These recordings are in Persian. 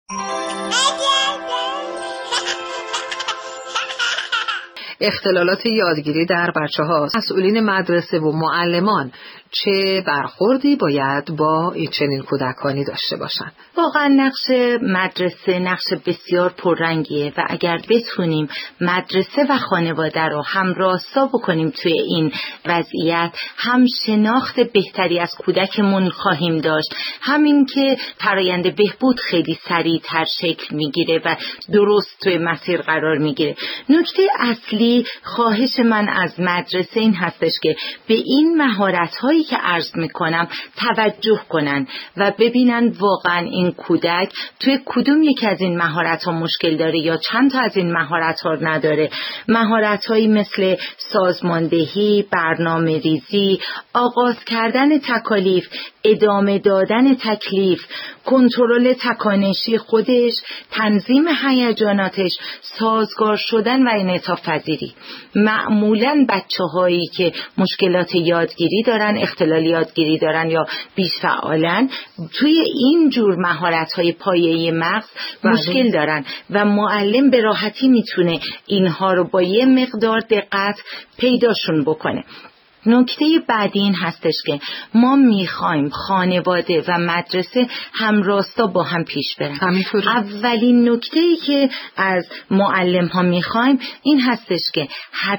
اختلالات یادگیری در بچه‌ها، مسئولین مدرسه و معلمان چه برخوردی باید با چنین کودکانی داشته باشند؟ واقعا نقش مدرسه نقش بسیار پررنگیه و اگر بتونیم مدرسه و خانواده رو همراستا بکنیم توی این وضعیت، هم شناخت بهتری از کودکمون خواهیم داشت، همین که فرآیند بهبود خیلی سریعتر شکل میگیره و درست توی مسیر قرار میگیره. نکته اصلی خواهش من از مدرسه این هستش که به این مهارت‌هایی که عرض میکنم توجه کنن و ببینن واقعا این کودک توی کدوم یکی از این مهارت‌ها مشکل داره یا چند تا از این مهارت‌ها نداره. مهارت‌هایی مثل سازماندهی، برنامه‌ریزی، آغاز کردن تکالیف، ادامه دادن تکلیف، کنترل تکانشی خودش، تنظیم هیجاناتش، سازگار شدن و انعطاف پذیری. معمولاً بچه‌هایی که مشکلات یادگیری دارن، اختلال یادگیری دارن یا بیش فعالن، توی این جور مهارت‌های پایه‌ای مغز مشکل دارن و معلم به راحتی میتونه اینها رو با یه مقدار دقت پیداشون بکنه. نکته بعدی این هستش که ما میخوایم خانواده و مدرسه همراستا با هم پیش برن. اولین نکته‌ای که از معلم ها میخوایم این هستش که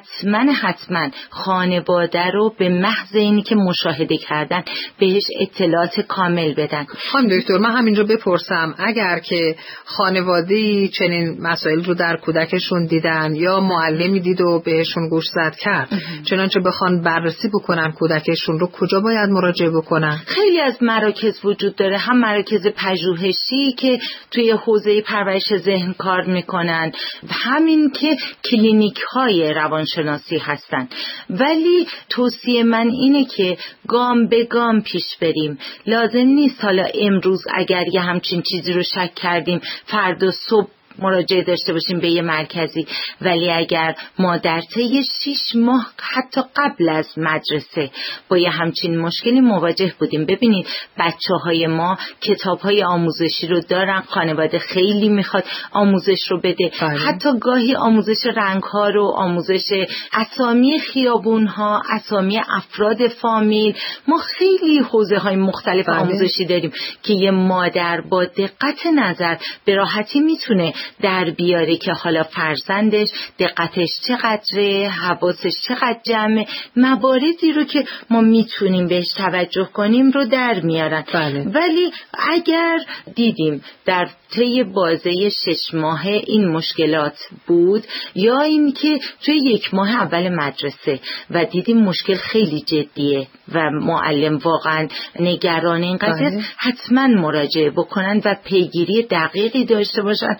حتما خانواده رو به محض اینی که مشاهده کردن بهش اطلاعات کامل بدن. خانم دکتر، من همینجا بپرسم، اگر که خانواده‌ای چنین مسائل رو در کودکشون دیدن یا معلمی دید و بهشون گوش زد کرد، چنانچه بخوان بررسی بکنن کودکشون رو، کجا باید مراجعه بکنن؟ خیلی از مراکز وجود داره، هم مراکز پژوهشی که توی حوزه پرورش ذهن کار میکنن، همین که کلینیک های روانشناسی هستن. ولی توصیه من اینه که گام به گام پیش بریم. لازم نیست حالا امروز اگر یه همچین چیزی رو شک کردیم فردا صبح مراجعه داشته باشیم به یه مرکزی، ولی اگر ما در طی 6 ماه حتی قبل از مدرسه با یه همچین مشکلی مواجه بودیم، ببینید بچه‌های ما کتاب‌های آموزشی رو دارن، خانواده خیلی میخواد آموزش رو بده، حتی گاهی آموزش رنگ‌ها رو، آموزش اسامی خیابون‌ها، اسامی افراد فامیل، ما خیلی حوزه‌های مختلف آموزشی داریم که یه مادر با دقت نظر به راحتی میتونه در بیاره که حالا فرزندش دقتش چقدره، حواسش چقدر جمعه، مواردی رو که ما میتونیم بهش توجه کنیم رو در میارن. ولی اگر دیدیم در طی بازه 6 ماهه این مشکلات بود، یا این که توی 1 ماه اول مدرسه و دیدیم مشکل خیلی جدیه و معلم واقعا نگران این قضیه، حتما مراجعه بکنن و پیگیری دقیقی داشته باشن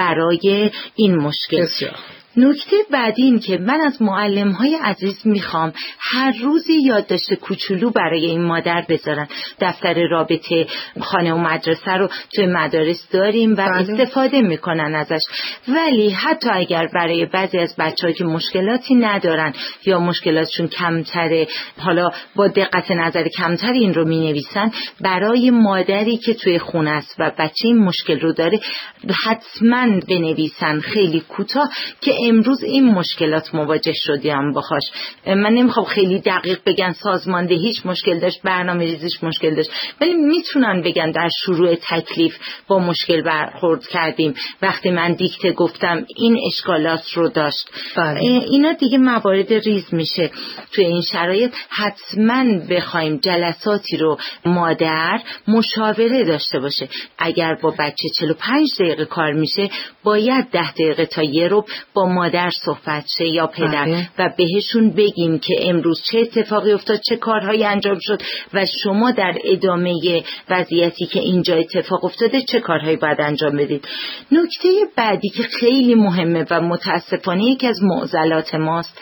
برای این مشکل. نکته بعدی این که من از معلم‌های عزیز میخوام هر روزی یادداشت کوچولو برای این مادر بذارن. دفتر رابطه خانه و مدرسه رو توی مدارس داریم و استفاده میکنن ازش، ولی حتی اگر برای بعضی از بچه‌ها که مشکلاتی ندارن یا مشکلاتشون کمتره، حالا با دقت نظر کمتر این رو مینویسن، برای مادری که توی خونه است و بچه این مشکل رو داره حتما بنویسن خیلی کوتاه که امروز این مشکلات مواجه شدیم باهاش. من نمیخوام خیلی دقیق بگن سازماندهیش مشکل داشت، برنامه‌ریزیش مشکل داشت، ولی میتونن بگن در شروع تکلیف با مشکل برخورد کردیم، وقتی من دیکته گفتم این اشکالات رو داشت. اینا دیگه موارد ریز میشه. توی این شرایط حتما بخوایم جلساتی رو مادر مشاوره داشته باشه. اگر با بچه 45 دقیقه کار میشه، باید 10 دقیقه تا 1 ربع با مادر صحبت شه یا پدر و بهشون بگیم که امروز چه اتفاقی افتاد، چه کارهایی انجام شد و شما در ادامه وضعیتی که اینجا اتفاق افتاده چه کارهایی باید انجام بدید. نکته بعدی که خیلی مهمه و متاسفانه یکی از معضلات ماست،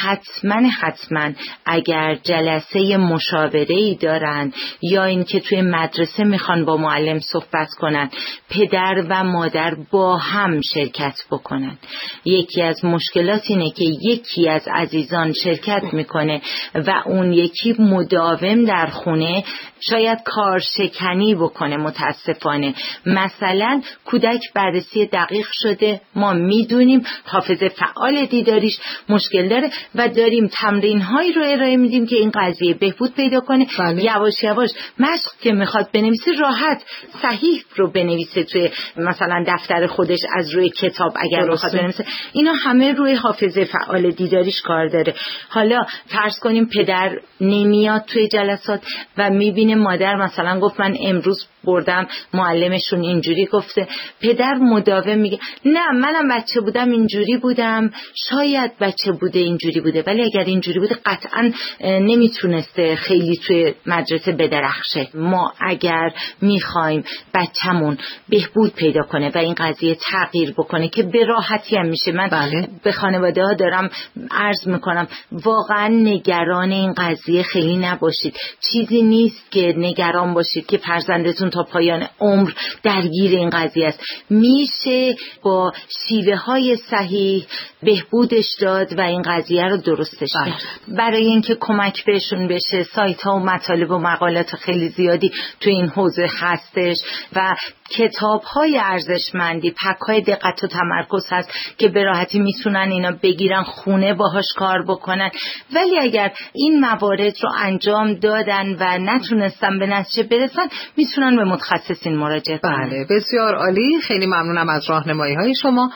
حتما اگر جلسه مشاوره‌ای دارن یا اینکه توی مدرسه میخوان با معلم صحبت کنن، پدر و مادر با هم شرکت بکنن. یکی از مشکلات اینه که یکی از عزیزان شرکت میکنه و اون یکی مداوم در خونه شاید کارشکنی بکنه. متاسفانه مثلا کودک بررسی دقیق شده، ما میدونیم حافظه فعال دیداریش مشکل داره و داریم تمرین هایی رو ارائه میدیم که این قضیه بهبود پیدا کنه. یواش یواش مشق که میخواد بنویسه راحت صحیح رو بنویسه توی مثلا دفتر خودش از روی کتاب اگر بخواد بنویسه. اینا همه روی حافظه فعال دیداریش کار داره. حالا فرض کنیم پدر نمیاد توی جلسات و میبینه مادر مثلا گفت من امروز بردم معلمشون اینجوری گفته، پدر مداوم میگه نه منم بچه بودم اینجوری بودم، شاید بچه بوده اینجوری بوده ولی اگر اینجوری بوده قطعا نمیتونسته خیلی توی مدرسه بدرخشه. ما اگر میخوایم بچه‌مون بهبود پیدا کنه و این قضیه تغییر بکنه که به راحتی هم میشه، من به خانواده ها دارم عرض میکنم واقعا نگران این قضیه خیلی نباشید. چیزی نیست که نگران باشید که فرزندتون تا پایان عمر درگیر این قضیه است. میشه با شیوه های صحیح بهبودش داد و این قضیه رو درستش کرد. برای اینکه کمک بهشون بشه سایت ها و مطالب و مقالات خیلی زیادی تو این حوزه هستش و کتاب های ارزشمندی، پک های دقت و تمرکز هست که به راحتی میتونن اینا بگیرن خونه باهاش کار بکنن. ولی اگر این موارد رو انجام دادن و نتونستن به نتیجه برسن میتونن به متخصصین مراجعه کنن. بله بسیار عالی، خیلی ممنونم از راهنمایی های شما.